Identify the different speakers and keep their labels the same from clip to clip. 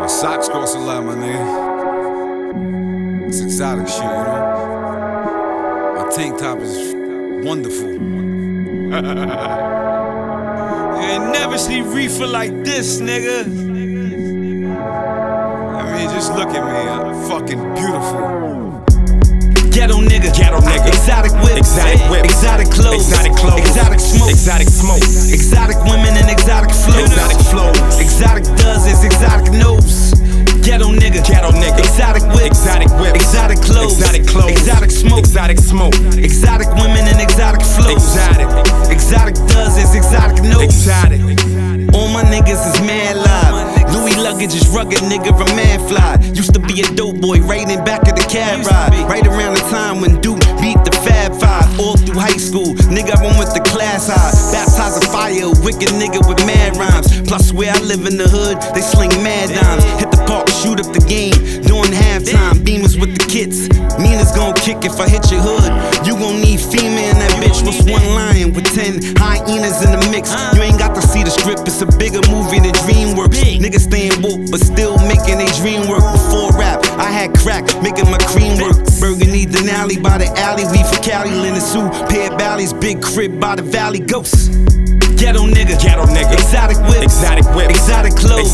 Speaker 1: My socks cost a lot, my nigga. It's exotic shit, you know. My tank top is wonderful. You ain't never seen reefer like this, nigga. I mean, just look at me, I'm fucking beautiful.
Speaker 2: Ghetto nigga, exotic whip, exotic clothes, exotic smoke, exotic women and exotic flows, exotic dozens, exotic nose. Ghetto nigga, exotic whip, exotic clothes, exotic smoke, exotic women and exotic flows, exotic dozens, exotic nose. All my niggas is mad live. Louis luggage is rugged, nigga, a man fly. Used to be a dope boy, right in back of the cab ride. Right around the time when Duke beat the Fab Five. All through high school, nigga, I went with the class high. Baptized a fire, wicked nigga with mad rhymes. Plus where I live in the hood, they sling mad dimes. Hit the park, shoot up the game, during halftime. Beamers with the kits, Mina's gon' kick if I hit your hood. You gon' need female in that bitch. What's one lion with 10 hyenas in the mix? You ain't got to see the script, it's a bigger movie than DreamWorks. Niggas staying woke, but still making they dream work. Before rap, I had crack, making my cream work. Burgundy Denali by the alley, we for Cali, linen suit, pair of ballies, big crib by the valley, ghosts. Ghetto nigga, exotic whip, exotic clothes,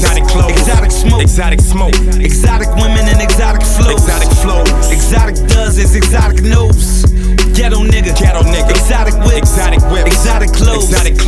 Speaker 2: exotic smoke, exotic women and exotic flows, exotic dozens, exotic nose. Ghetto nigga, exotic whip, exotic clothes,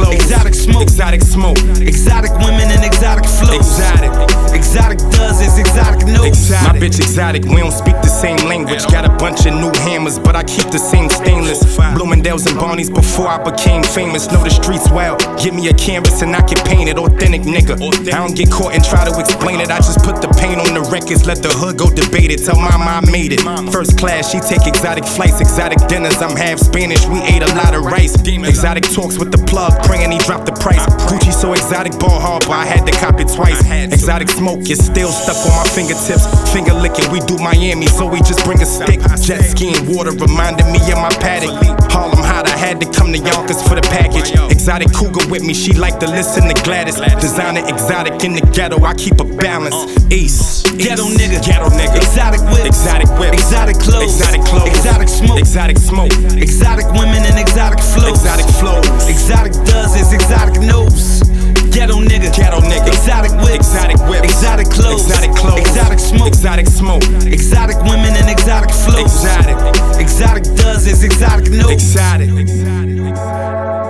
Speaker 2: exotic smoke, exotic women and exotic flows, exotic dozens, exotic nose.
Speaker 3: My bitch exotic, we don't speak the same language. Got a bunch of new hammers, but I keep the same stainless. Bloomingdale's and Barney's before I became famous. Know the streets well, give me a canvas and I can paint it. Authentic nigga, I don't get caught and try to explain it. I just put the paint on the records, let the hood go debate it. Tell mama I made it. First class, she take exotic flights, exotic dinners. I'm half Spanish, we ate a lot of rice. Exotic talks with the plug, praying he dropped the price. Gucci so exotic, ball hard, but I had to cop it twice. Exotic smoke is still stuck on my fingertips. Finger licking, we do Miami, so we just bring a stick. Jet skiing, water reminded me of my paddock. Harlem hot, I had to come to Yonkers for the package. Exotic cougar with me, she like to listen to Gladys. Designer exotic in the ghetto, I keep a balance. Ace.
Speaker 2: Ghetto nigga, exotic whip, exotic clothes, exotic smoke, exotic women and exotic flows, exotic dozens, exotic nose. Ghetto nigga, exotic whip, exotic clothes, exotic smoke, exotic women and exotic flows, exotic dozens, exotic nose.
Speaker 3: Exotic.